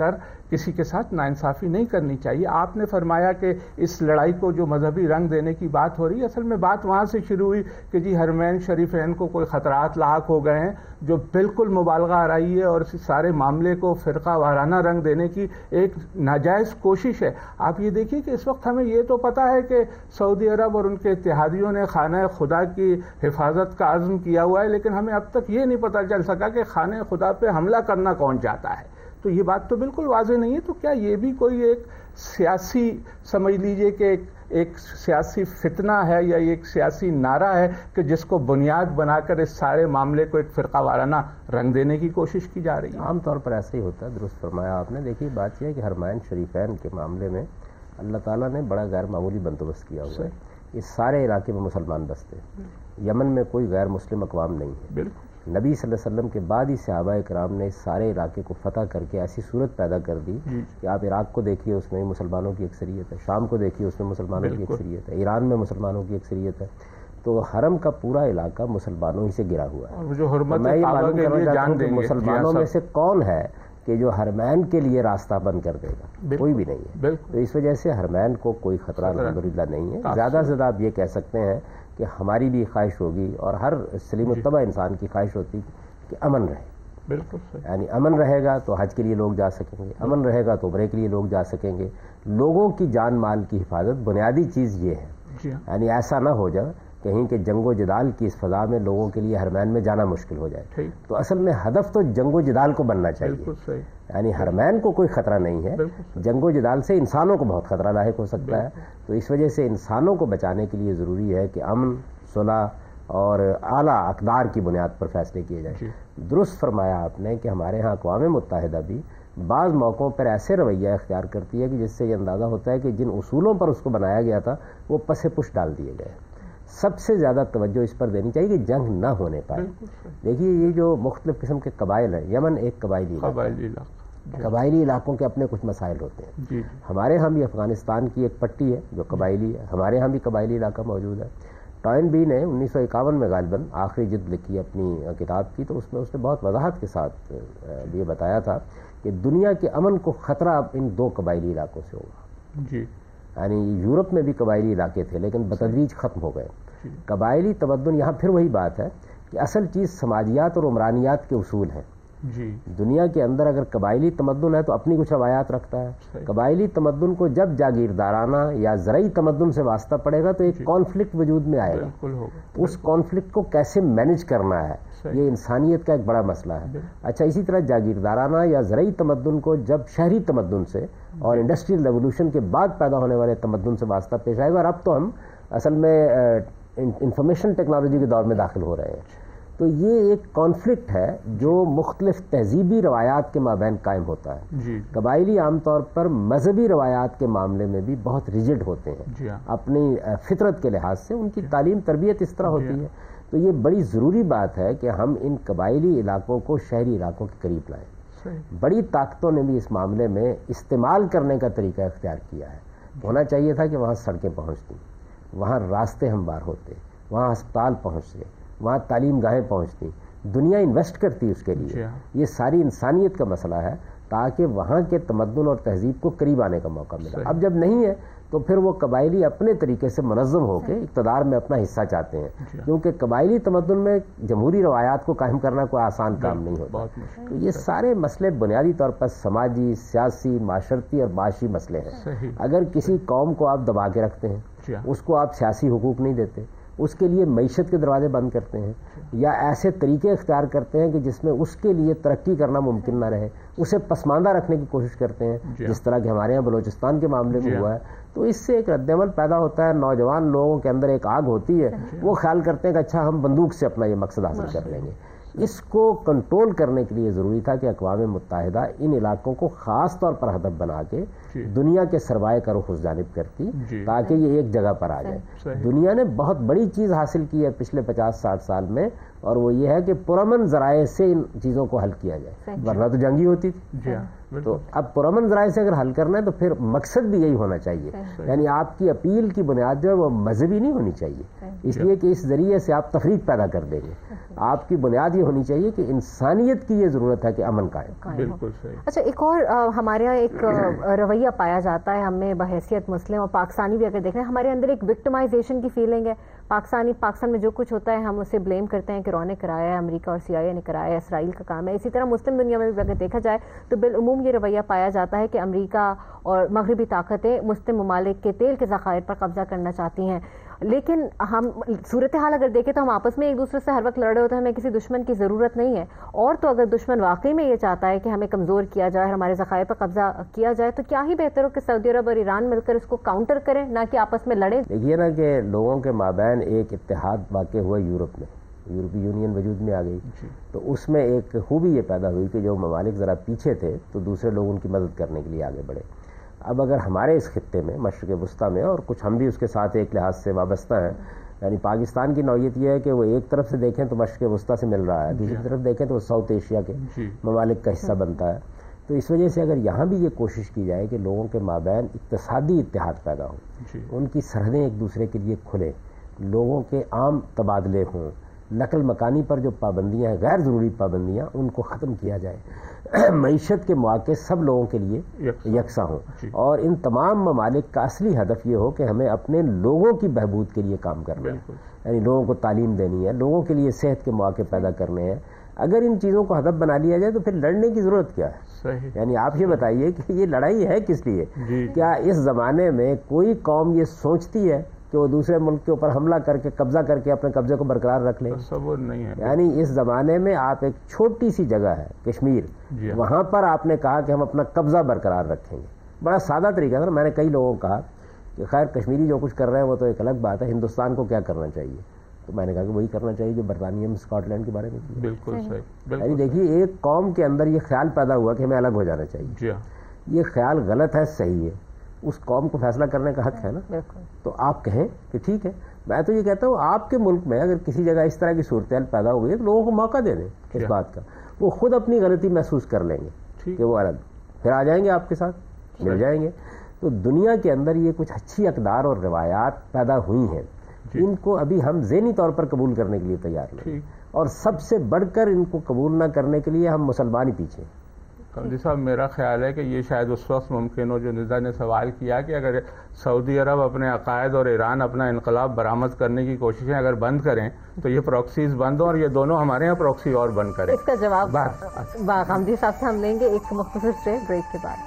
کسی کے ساتھ ناانصافی نہیں کرنی چاہیے. آپ نے فرمایا کہ اس لڑائی کو جو مذہبی رنگ دینے کی بات ہو رہی ہے، اصل میں بات وہاں سے شروع ہوئی کہ جی حرمین شریفین کو کوئی خطرات لاحق ہو گئے ہیں، جو بالکل مبالغہ آرائی ہے اور اس سارے معاملے کو فرقہ وارانہ رنگ دینے کی ایک ناجائز کوشش ہے. آپ یہ دیکھیے کہ اس وقت ہمیں یہ تو پتہ ہے کہ سعودی عرب اور ان کے اتحادیوں نے خانہ خدا کی حفاظت کا عزم کیا ہوا ہے، لیکن ہمیں اب تک یہ نہیں پتہ چل سکا کہ خانہ خدا پہ حملہ کرنا کون چاہتا ہے. تو یہ بات تو بالکل واضح نہیں ہے. تو کیا یہ بھی کوئی ایک سیاسی سمجھ لیجئے کہ ایک ایک سیاسی فتنہ ہے یا ایک سیاسی نعرہ ہے کہ جس کو بنیاد بنا کر اس سارے معاملے کو ایک فرقہ وارانہ رنگ دینے کی کوشش کی جا رہی ہے؟ عام طور پر ایسا ہی ہوتا ہے، درست فرمایا آپ نے. دیکھیے بات یہ ہے کہ حرمین شریفین کے معاملے میں اللہ تعالیٰ نے بڑا غیر معمولی بندوبست کیا ہوا ہے. اس سارے علاقے میں مسلمان بستے ہیں. یمن میں کوئی غیر مسلم اقوام نہیں ہے. بالکل. نبی صلی اللہ علیہ وسلم کے بعد ہی صحابہ کرام نے اس سارے علاقے کو فتح کر کے ایسی صورت پیدا کر دی کہ آپ عراق کو دیکھیے، اس میں مسلمانوں کی اکثریت ہے. شام کو دیکھیے، اس میں مسلمانوں کی اکثریت ہے. ایران میں مسلمانوں کی اکثریت ہے. تو حرم کا پورا علاقہ مسلمانوں ہی سے گرا ہوا ہے. میں یہ معلوم کرنا چاہتا ہوں کہ مسلمانوں میں سے کون ہے کہ جو حرمین کے لیے راستہ بند کر دے گا؟ کوئی بھی نہیں ہے. تو اس وجہ سے حرمین کو کوئی خطرہ الحمدللہ نہیں ہے. زیادہ سے زیادہ آپ یہ کہہ سکتے ہیں کہ ہماری بھی خواہش ہوگی اور ہر سلیم الطبع انسان کی خواہش ہوتی کہ امن رہے. بالکل صحیح. یعنی امن رہے گا تو حج کے لیے لوگ جا سکیں گے، امن رہے گا تو عمرے کے لیے لوگ جا سکیں گے. لوگوں کی جان مال کی حفاظت بنیادی چیز یہ ہے. یعنی ایسا نہ ہو جائے کہیں کہ جنگ و جدال کی اس فضا میں لوگوں کے لیے حرمین میں جانا مشکل ہو جائے. تو اصل میں ہدف تو جنگ و جدال کو بننا چاہیے. یعنی حرمین کو کوئی خطرہ نہیں ہے، جنگ و جدال سے انسانوں کو بہت خطرہ لاحق ہو سکتا ہے. تو اس وجہ سے انسانوں کو بچانے کے لیے ضروری ہے کہ امن، صلح اور اعلیٰ اقدار کی بنیاد پر فیصلے کیے جائیں. درست فرمایا آپ نے کہ ہمارے ہاں اقوام متحدہ بھی بعض موقعوں پر ایسے رویہ اختیار کرتی ہے کہ جس سے یہ اندازہ ہوتا ہے کہ جن اصولوں پر اس کو بنایا گیا تھا وہ پس پش ڈال دیے گئے. سب سے زیادہ توجہ اس پر دینی چاہیے کہ جنگ نہ ہونے پائے. دیکھیے یہ جو مختلف قسم کے قبائل ہیں، یمن ایک قبائلی علاقہ، قبائلی علاقوں کے اپنے کچھ مسائل ہوتے ہیں. جی. ہمارے ہاں بھی افغانستان کی ایک پٹی ہے جو قبائلی ہے، ہمارے ہاں بھی قبائلی علاقہ موجود ہے. ٹوائن بی نے انیس سو اکاون میں غالباً آخری جلد لکھی اپنی کتاب کی، تو اس میں اس نے بہت وضاحت کے ساتھ یہ بتایا تھا کہ دنیا کے امن کو خطرہ اب ان دو قبائلی علاقوں سے ہوگا. جی. یعنی یورپ میں بھی قبائلی علاقے تھے لیکن بتدریج ختم ہو گئے. قبائلی تمدن، یہاں پھر وہی بات ہے کہ اصل چیز سماجیات اور عمرانیات کے اصول ہیں. جی. دنیا کے اندر اگر قبائلی تمدن ہے تو اپنی کچھ روایات رکھتا ہے. قبائلی تمدن کو جب جاگیردارانہ یا زرعی تمدن سے واسطہ پڑے گا تو ایک کانفلکٹ وجود میں آئے گا. اس کانفلکٹ کو کیسے مینج کرنا ہے یہ انسانیت کا ایک بڑا مسئلہ ہے. اچھا، اسی طرح جاگیردارانہ یا زرعی تمدن کو جب شہری تمدن سے اور انڈسٹریل ریولوشن کے بعد پیدا ہونے والے تمدن سے واسطہ پیش آئے گا. اور اب تو ہم اصل میں انفارمیشن ٹیکنالوجی کے دور میں داخل ہو رہے ہیں. تو یہ ایک کانفلکٹ ہے جو مختلف تہذیبی روایات کے مابین قائم ہوتا ہے. جی. قبائلی عام طور پر مذہبی روایات کے معاملے میں بھی بہت ریجڈ ہوتے ہیں. جی. اپنی فطرت کے لحاظ سے ان کی تعلیم تربیت اس طرح ہوتی ہے. تو یہ بڑی ضروری بات ہے کہ ہم ان قبائلی علاقوں کو شہری علاقوں کے قریب لائیں. بڑی طاقتوں نے بھی اس معاملے میں استعمال کرنے کا طریقہ اختیار کیا ہے. ہونا چاہیے تھا کہ وہاں سڑکیں پہنچتی، وہاں راستے ہموار ہوتے، وہاں ہسپتال پہنچتے، وہاں تعلیم گاہیں پہنچتی، دنیا انویسٹ کرتی اس کے لیے. یہ ساری انسانیت کا مسئلہ ہے تاکہ وہاں کے تمدن اور تہذیب کو قریب آنے کا موقع ملا. اب جب نہیں ہے تو پھر وہ قبائلی اپنے طریقے سے منظم ہو کے اقتدار میں اپنا حصہ چاہتے ہیں، کیونکہ قبائلی تمدن میں جمہوری روایات کو قائم کرنا کوئی آسان کام نہیں ہوتا. تو یہ سارے مسئلے بنیادی طور پر سماجی، سیاسی، معاشرتی اور معاشی مسئلے ہیں. اگر کسی قوم کو آپ دبا کے رکھتے ہیں، اس کو آپ سیاسی حقوق نہیں دیتے، اس کے لیے معیشت کے دروازے بند کرتے ہیں یا ایسے طریقے اختیار کرتے ہیں کہ جس میں اس کے لیے ترقی کرنا ممکن نہ رہے، اسے پسماندہ رکھنے کی کوشش کرتے ہیں، جس طرح کہ ہمارے یہاں بلوچستان کے معاملے میں ہوا ہے، تو اس سے ایک رد عمل پیدا ہوتا ہے. نوجوان لوگوں کے اندر ایک آگ ہوتی ہے، وہ خیال کرتے ہیں کہ اچھا ہم بندوق سے اپنا یہ مقصد حاصل کر لیں گے. اس کو کنٹرول کرنے کے لیے ضروری تھا کہ اقوام متحدہ ان علاقوں کو خاص طور پر ہدف بنا کے دنیا کے سرمایہ کا رخ اس جانب کرتی تاکہ یہ ایک جگہ پر آ جائے. دنیا نے بہت بڑی چیز حاصل کی ہے پچھلے پچاس ساٹھ سال میں، اور وہ یہ ہے کہ پرامن ذرائع سے ان چیزوں کو حل کیا جائے، ورنہ تو جنگی ہوتی تھی. تو اب پرامن ذرائع سے اگر حل کرنا ہے تو پھر مقصد بھی یہی ہونا چاہیے، یعنی آپ کی اپیل کی بنیاد جو ہے وہ مذہبی نہیں ہونی چاہیے، اس لیے کہ اس ذریعے سے آپ تفریق پیدا کر دیں گے. آپ کی بنیاد یہ ہونی چاہیے کہ انسانیت کی یہ ضرورت ہے کہ امن قائم. بالکل صحیح. اچھا، ایک اور ہمارے یہاں ایک رویہ پایا جاتا ہے، ہمیں بحیثیت مسلم اور پاکستانی بھی اگر دیکھ رہے ہیں، ہمارے اندر ایک وکٹمائزیشن کی فیلنگ ہے. پاکستانی پاکستان میں جو کچھ ہوتا ہے ہم اسے بلیم کرتے ہیں کہ رو نے کرایا ہے، امریکہ اور سی آئی اے نے کرایا ہے، اسرائیل کا کام ہے. اسی طرح مسلم دنیا میں بھی اگر دیکھا جائے تو بالعموم یہ رویہ پایا جاتا ہے کہ امریکہ اور مغربی طاقتیں مسلم ممالک کے تیل کے ذخائر پر قبضہ کرنا چاہتی ہیں. لیکن ہم صورتحال اگر دیکھیں تو ہم آپس میں ایک دوسرے سے ہر وقت لڑ رہے ہوتے ہیں، ہمیں کسی دشمن کی ضرورت نہیں ہے. اور تو اگر دشمن واقعی میں یہ چاہتا ہے کہ ہمیں کمزور کیا جائے، ہمارے ذخائر پر قبضہ کیا جائے، تو کیا ہی بہتر ہو کہ سعودی عرب اور ایران مل کر اس کو کاؤنٹر کریں، نہ کہ آپس میں لڑیں. دیکھیے نا کہ لوگوں کے مابین ایک اتحاد واقع ہوا یورپ میں، یورپی یونین وجود میں آ گئی، تو اس میں ایک خوبی یہ پیدا ہوئی کہ جو ممالک ذرا پیچھے تھے تو دوسرے لوگ ان کی مدد کرنے کے لیے آگے بڑھے. اب اگر ہمارے اس خطے میں مشرق وسطیٰ میں، اور کچھ ہم بھی اس کے ساتھ ایک لحاظ سے وابستہ ہیں، یعنی پاکستان کی نوعیت یہ ہے کہ وہ ایک طرف سے دیکھیں تو مشرق وسطیٰ سے مل رہا ہے، دوسری طرف دیکھیں تو وہ ساؤتھ ایشیا کے ممالک کا حصہ بنتا ہے. تو اس وجہ سے اگر یہاں بھی یہ کوشش کی جائے کہ لوگوں کے مابین اقتصادی اتحاد پیدا ہو، ان کی سرحدیں ایک دوسرے کے لیے کھلیں، لوگوں کے عام تبادلے ہوں، نقل مکانی پر جو پابندیاں ہیں، غیر ضروری پابندیاں، ان کو ختم کیا جائے، معیشت کے مواقع سب لوگوں کے لیے یکساں ہوں. اور ان تمام ممالک کا اصلی ہدف یہ ہو کہ ہمیں اپنے لوگوں کی بہبود کے لیے کام کرنا ہے، یعنی لوگوں کو تعلیم دینی ہے، لوگوں کے لیے صحت کے مواقع پیدا کرنے ہیں. اگر ان چیزوں کو ہدف بنا لیا جائے تو پھر لڑنے کی ضرورت کیا ہے؟ یعنی آپ یہ بتائیے کہ یہ لڑائی ہے کس لیے؟ کیا اس زمانے میں کوئی قوم یہ سوچتی ہے کہ وہ دوسرے ملک کے اوپر حملہ کر کے قبضہ کر کے اپنے قبضے کو برقرار رکھ لیں؟ تصور نہیں ہے. یعنی اس زمانے میں آپ ایک چھوٹی سی جگہ ہے کشمیر، وہاں پر آپ نے کہا کہ ہم اپنا قبضہ برقرار رکھیں گے. بڑا سادہ طریقہ تھا. میں نے کئی لوگوں کو کہا کہ خیر کشمیری جو کچھ کر رہے ہیں وہ تو ایک الگ بات ہے، ہندوستان کو کیا کرنا چاہیے؟ تو میں نے کہا کہ وہی کرنا چاہیے جو برطانیہ میں اسکاٹ لینڈ کے بارے میں کیا. بالکل صحیح. یعنی دیکھیے ایک قوم کے اندر یہ خیال پیدا ہوا کہ ہمیں الگ ہو جانا چاہیے. یہ خیال غلط ہے، صحیح ہے، اس قوم کو فیصلہ کرنے کا حق ہے نا. تو آپ کہیں کہ ٹھیک ہے. میں تو یہ کہتا ہوں آپ کے ملک میں اگر کسی جگہ اس طرح کی صورتحال پیدا ہوئی ہے تو لوگوں کو موقع دے دیں اس بات کا، وہ خود اپنی غلطی محسوس کر لیں گے کہ وہ الگ پھر آ جائیں گے، آپ کے ساتھ مل جائیں گے. تو دنیا کے اندر یہ کچھ اچھی اقدار اور روایات پیدا ہوئی ہیں، ان کو ابھی ہم ذہنی طور پر قبول کرنے کے لیے تیار نہیں، اور سب سے بڑھ کر ان کو قبول نہ کرنے کے لیے ہم مسلمان ہی پیچھے. قمری صاحب، میرا خیال ہے کہ یہ شاید اس وقت ممکن ہو جو ندا نے سوال کیا کہ اگر سعودی عرب اپنے عقائد اور ایران اپنا انقلاب برآمد کرنے کی کوششیں اگر بند کریں تو یہ پروکسیز بند ہوں، اور یہ دونوں ہمارے یہاں پروکسی اور بند کریں. اس کا جواب قمری صاحب سے ہم لیں گے ایک مختصر سے بریک کے بعد.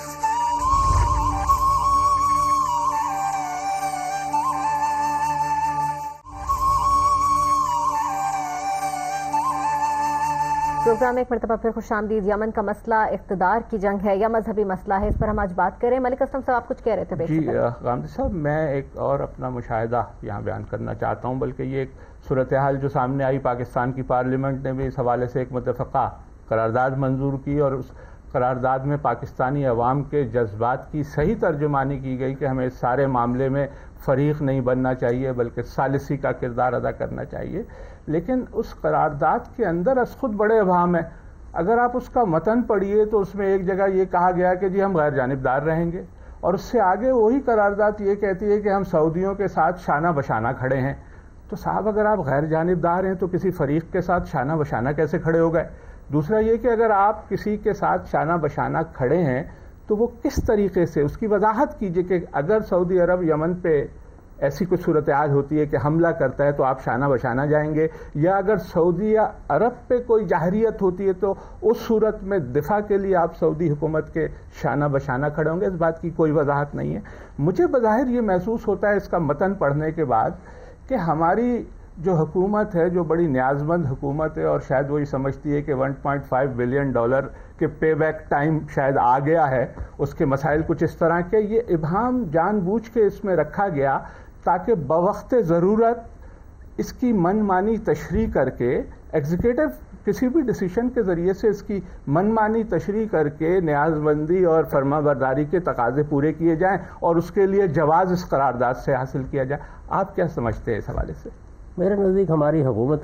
پروگرام ایک مرتبہ پھر خوش آمدید. یمن کا مسئلہ اقتدار کی جنگ ہے یا مذہبی مسئلہ ہے، اس پر ہم آج بات کریں. ملک اسلم صاحب آپ کچھ کہہ رہے تھے. جی غامدی صاحب، میں ایک اور اپنا مشاہدہ یہاں بیان کرنا چاہتا ہوں، بلکہ یہ ایک صورتحال جو سامنے آئی. پاکستان کی پارلیمنٹ نے بھی اس حوالے سے ایک متفقہ قرارداد منظور کی، اور اس قرارداد میں پاکستانی عوام کے جذبات کی صحیح ترجمانی کی گئی کہ ہمیں اس سارے معاملے میں فریق نہیں بننا چاہیے بلکہ ثالثی کا کردار ادا کرنا چاہیے. لیکن اس قرارداد کے اندر از خود بڑے ابہام ہیں. اگر آپ اس کا متن پڑھیے تو اس میں ایک جگہ یہ کہا گیا کہ جی ہم غیر جانبدار رہیں گے، اور اس سے آگے وہی قرارداد یہ کہتی ہے کہ ہم سعودیوں کے ساتھ شانہ بشانہ کھڑے ہیں. تو صاحب اگر آپ غیر جانبدار ہیں تو کسی فریق کے ساتھ شانہ بشانہ کیسے کھڑے ہو گئے؟ دوسرا یہ کہ اگر آپ کسی کے ساتھ شانہ بشانہ کھڑے ہیں تو وہ کس طریقے سے، اس کی وضاحت کیجئے کہ اگر سعودی عرب یمن پہ ایسی کوئی صورتحال ہوتی ہے کہ حملہ کرتا ہے تو آپ شانہ بشانہ جائیں گے، یا اگر سعودی عرب پہ کوئی جاہریت ہوتی ہے تو اس صورت میں دفاع کے لیے آپ سعودی حکومت کے شانہ بشانہ کھڑے ہوں گے؟ اس بات کی کوئی وضاحت نہیں ہے. مجھے بظاہر یہ محسوس ہوتا ہے اس کا متن پڑھنے کے بعد کہ ہماری جو حکومت ہے، جو بڑی نیاز مند حکومت ہے، اور شاید وہی سمجھتی ہے کہ one point five billion dollar کے پے بیک ٹائم شاید آ گیا ہے، اس کے مسائل کچھ اس طرح کے، یہ ابہام جان بوجھ کے اس میں رکھا گیا تاکہ بوقت ضرورت اس کی من مانی تشریح کر کے ایگزیکٹو کسی بھی ڈیسیشن کے ذریعے سے اس کی من مانی تشریح کر کے نیاز مندی اور فرما برداری کے تقاضے پورے کیے جائیں اور اس کے لیے جواز اس قرارداد سے حاصل کیا جائے. آپ کیا سمجھتے ہیں اس حوالے سے؟ میرے نزدیک ہماری حکومتیں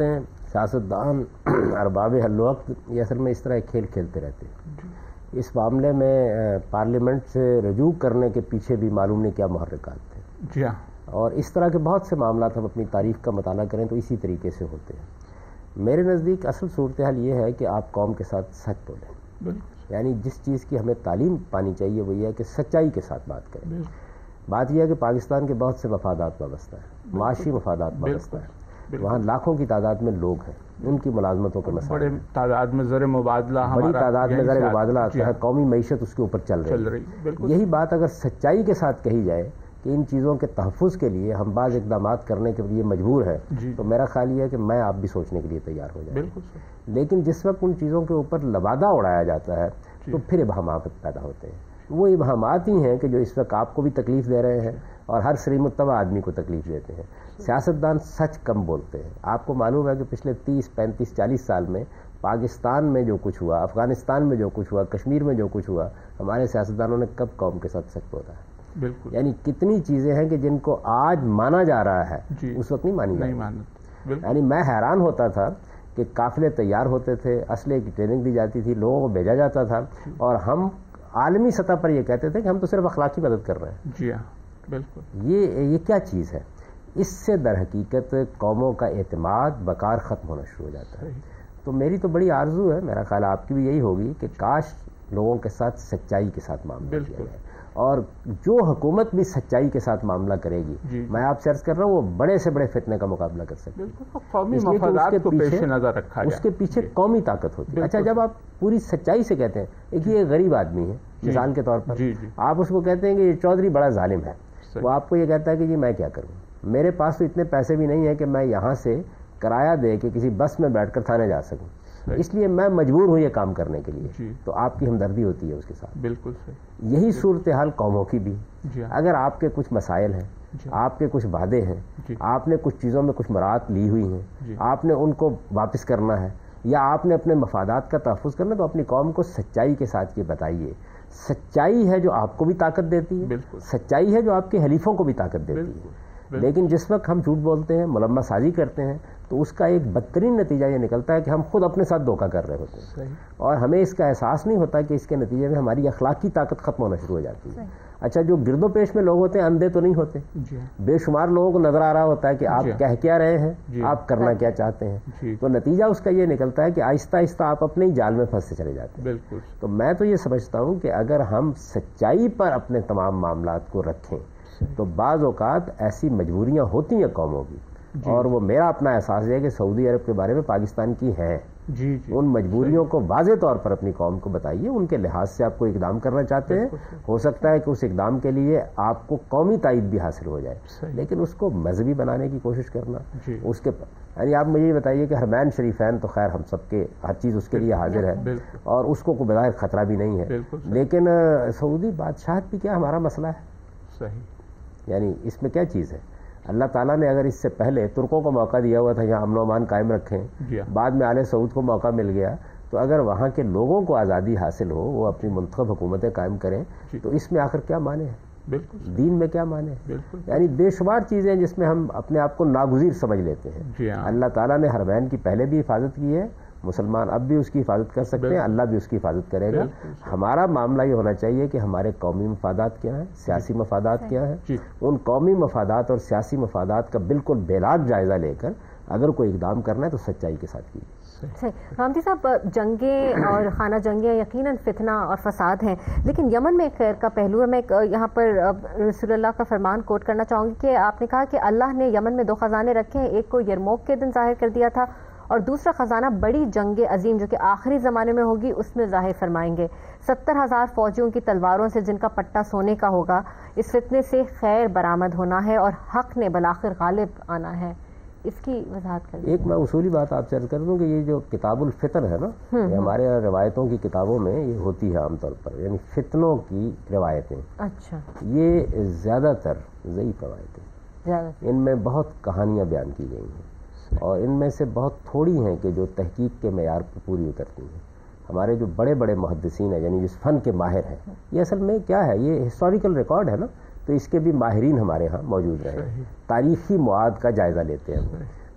سیاستدان ارباب حل وقت یہ اصل میں اس طرح ایک کھیل کھیلتے رہتے ہیں. اس معاملے میں پارلیمنٹ سے رجوع کرنے کے پیچھے بھی معلوم نہیں کیا محرکات تھے. جی ہاں. اور اس طرح کے بہت سے معاملات ہم اپنی تاریخ کا مطالعہ کریں تو اسی طریقے سے ہوتے ہیں. میرے نزدیک اصل صورتحال یہ ہے کہ آپ قوم کے ساتھ سچ بولیں. بالکل. یعنی جس چیز کی ہمیں تعلیم پانی چاہیے وہ یہ ہے کہ سچائی کے ساتھ بات کریں. بات یہ ہے کہ پاکستان کے بہت سے مفادات وابستہ ہیں, معاشی مفادات وابستہ ہیں. وہاں لاکھوں کی تعداد میں لوگ ہیں, ان کی ملازمتوں کے مسائل, بڑے تعداد میں زر مبادلہ, بڑی تعداد میں زر مبادلہ آتا ہے, قومی معیشت اس کے اوپر چل رہی ہے. یہی بات اگر سچائی کے ساتھ کہی جائے کہ ان چیزوں کے تحفظ کے لیے ہم بعض اقدامات کرنے کے لیے مجبور ہیں, تو میرا خیال یہ ہے کہ میں آپ بھی سوچنے کے لیے تیار ہو جائیں. لیکن جس وقت ان چیزوں کے اوپر لبادہ اڑایا جاتا ہے تو پھر ابہامات پیدا ہوتے ہیں. وہ ابہامات ہی ہیں کہ جو اس وقت آپ کو بھی تکلیف دے رہے ہیں اور ہر سری متبع آدمی کو تکلیف دیتے ہیں. سیاستدان سچ کم بولتے ہیں. آپ کو معلوم ہے کہ پچھلے تیس پینتیس چالیس سال میں پاکستان میں جو کچھ ہوا, افغانستان میں جو کچھ ہوا, کشمیر میں جو کچھ ہوا, ہمارے سیاستدانوں نے کب قوم کے ساتھ سچ بولا ہے؟ بالکل. یعنی کتنی چیزیں ہیں کہ جن کو آج مانا جا رہا ہے جی. اس وقت نہیں مانی نہیں مانی. یعنی میں حیران ہوتا تھا کہ قافلے تیار ہوتے تھے, اسلحے کی ٹریننگ دی جاتی تھی, لوگوں کو بھیجا جاتا تھا, اور ہم عالمی سطح پر یہ کہتے تھے کہ ہم تو صرف اخلاقی مدد کر رہے ہیں. جی ہاں بالکل. یہ یہ کیا چیز ہے؟ اس سے در حقیقت قوموں کا اعتماد وقار ختم ہونا شروع ہو جاتا ہے. تو میری تو بڑی آرزو ہے, میرا خیال آپ کی بھی یہی ہوگی کہ کاش لوگوں کے ساتھ سچائی کے ساتھ معاملہ کیا جائے, اور جو حکومت بھی سچائی کے ساتھ معاملہ کرے گی جی. میں آپ سے عرض کر رہا ہوں وہ بڑے سے بڑے فتنے کا مقابلہ کر سکتے ہیں. قومی مفادات کو پیش نظر رکھا اس کے پیچھے قومی طاقت ہوتی ہے. اچھا, جب آپ پوری سچائی سے کہتے ہیں, ایک یہ غریب آدمی ہے مثال کے طور پر, آپ اس کو کہتے ہیں کہ یہ چودھری بڑا ظالم ہے, وہ آپ کو یہ کہتا ہے کہ جی میں کیا کروں, میرے پاس تو اتنے پیسے بھی نہیں ہیں کہ میں یہاں سے کرایہ دے کے کسی بس میں بیٹھ کر تھانے جا سکوں, اس لیے میں مجبور ہوں یہ کام کرنے کے لیے جی. تو آپ کی ہمدردی ہوتی ہے اس کے ساتھ. بالکل صحیح. یہی صورتحال قوموں کی بھی جی. اگر آپ کے کچھ مسائل ہیں جی. آپ کے کچھ وعدے ہیں جی. آپ نے کچھ چیزوں میں کچھ مراعات لی ہوئی ہیں جی. آپ نے ان کو واپس کرنا ہے, یا آپ نے اپنے مفادات کا تحفظ کرنا, تو اپنی قوم کو سچائی کے ساتھ یہ بتائیے. سچائی ہے جو آپ کو بھی طاقت دیتی ہے, بالکل. سچائی ہے جو آپ کے حلیفوں کو بھی طاقت دیتی بالکل. ہے. لیکن جس وقت ہم جھوٹ بولتے ہیں, ملمہ سازی کرتے ہیں, تو اس کا ایک بدترین نتیجہ یہ نکلتا ہے کہ ہم خود اپنے ساتھ دھوکہ کر رہے ہوتے ہیں صحیح. اور ہمیں اس کا احساس نہیں ہوتا کہ اس کے نتیجے میں ہماری اخلاقی طاقت ختم ہونا شروع ہو جاتی ہے. اچھا, جو گرد و پیش میں لوگ ہوتے ہیں اندھے تو نہیں ہوتے جی. بے شمار لوگوں کو نظر آ رہا ہوتا ہے کہ آپ جی. کہہ کیا رہے ہیں جی. آپ کرنا کیا چاہتے ہیں جی. تو نتیجہ اس کا یہ نکلتا ہے کہ آہستہ آہستہ آپ اپنے ہی جال میں پھنستے چلے جاتے ہیں. بالکل. تو میں تو یہ سمجھتا ہوں کہ اگر ہم سچائی پر اپنے تمام معاملات کو رکھیں تو بعض اوقات ایسی مجبوریاں ہوتی ہیں قوموں کی جی. اور وہ میرا اپنا احساس ہے کہ سعودی عرب کے بارے میں پاکستان کی ہیں جی جی. ان مجبوریوں کو واضح طور پر اپنی قوم کو بتائیے. ان کے لحاظ سے آپ کو اقدام کرنا چاہتے ہیں, ہو سکتا ہے کہ اس اقدام کے لیے آپ کو قومی تائید بھی حاصل ہو جائے, لیکن اس کو مذہبی بنانے کی کوشش کرنا جی. اس کے یعنی آپ مجھے یہ بتائیے کہ حرمین شریفین تو خیر ہم سب کے ہر چیز اس کے لیے حاضر ہے اور اس کو کوئی بظاہر خطرہ بھی نہیں ہے, لیکن سعودی بادشاہت بھی کیا ہمارا مسئلہ ہے صحیح. یعنی اس میں کیا چیز ہے؟ اللہ تعالیٰ نے اگر اس سے پہلے ترکوں کو موقع دیا ہوا تھا یہاں امن و امان قائم رکھیں, بعد میں آل سعود کو موقع مل گیا, تو اگر وہاں کے لوگوں کو آزادی حاصل ہو, وہ اپنی منتخب حکومتیں قائم کریں, تو اس میں آخر کیا مانے ہیں؟ بالکل دین میں کیا مانے ہیں؟ یعنی بے شمار چیزیں جس میں ہم اپنے آپ کو ناگزیر سمجھ لیتے ہیں. اللہ تعالیٰ نے حرمین کی پہلے بھی حفاظت کی ہے, مسلمان اب بھی اس کی حفاظت کر سکتے ہیں, اللہ بھی اس کی حفاظت کرے گا. ہمارا معاملہ یہ ہونا چاہیے کہ ہمارے قومی مفادات کیا ہیں, سیاسی مفادات کیا ہیں, ان قومی مفادات اور سیاسی مفادات کا بالکل بیلاج جائزہ لے کر اگر کوئی اقدام کرنا ہے تو سچائی کے ساتھ کیجیے. رامتی صاحب, جنگیں اور خانہ جنگیں یقیناً فتنہ اور فساد ہیں, لیکن یمن میں ایک خیر کا پہلو ہے. میں یہاں پر رسول اللہ کا فرمان کوٹ کرنا چاہوں گی کہ آپ نے کہا کہ اللہ نے یمن میں دو خزانے رکھے ہیں, ایک کو یرموک کے دن ظاہر کر دیا تھا اور دوسرا خزانہ بڑی جنگ عظیم جو کہ آخری زمانے میں ہوگی اس میں ظاہر فرمائیں گے. ستر ہزار فوجیوں کی تلواروں سے جن کا پٹا سونے کا ہوگا. اس فتنے سے خیر برآمد ہونا ہے اور حق نے بالآخر غالب آنا ہے. اس کی وضاحت کر. ایک میں اصولی بات آپ سے عرض کر دوں کہ یہ جو کتاب الفتن ہے نا, یہ ہمارے روایتوں کی کتابوں میں یہ ہوتی ہے عام طور پر, یعنی فتنوں کی روایتیں. اچھا. یہ زیادہ تر ضعیف روایتیں, ان میں بہت کہانیاں بیان کی گئی ہیں اور ان میں سے بہت تھوڑی ہیں کہ جو تحقیق کے معیار پر پوری اترتی ہیں. ہمارے جو بڑے بڑے محدثین ہیں, یعنی جس فن کے ماہر ہیں, یہ اصل میں کیا ہے, یہ ہسٹوریکل ریکارڈ ہے نا, تو اس کے بھی ماہرین ہمارے ہاں موجود رہے, تاریخی مواد کا جائزہ لیتے ہیں.